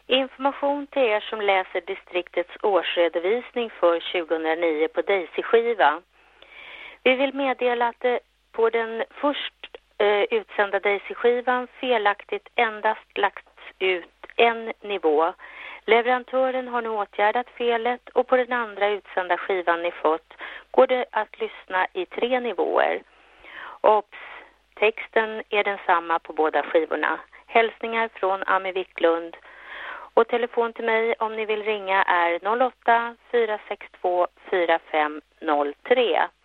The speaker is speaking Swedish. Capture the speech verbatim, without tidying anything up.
Information till er som läser distriktets årsredovisning för tjugohundranio på Daisy-skiva. Vi vill meddela att det på den först eh, utsända Daisy-skivan felaktigt endast lagts ut en nivå. Leverantören har nu åtgärdat felet och på den andra utsända skivan ni fått går det att lyssna i tre nivåer. Ops, texten är densamma på båda skivorna. Hälsningar från Ami Wiklund. Och telefon till mig om ni vill ringa är noll åtta fyra sex två fyra fem noll tre.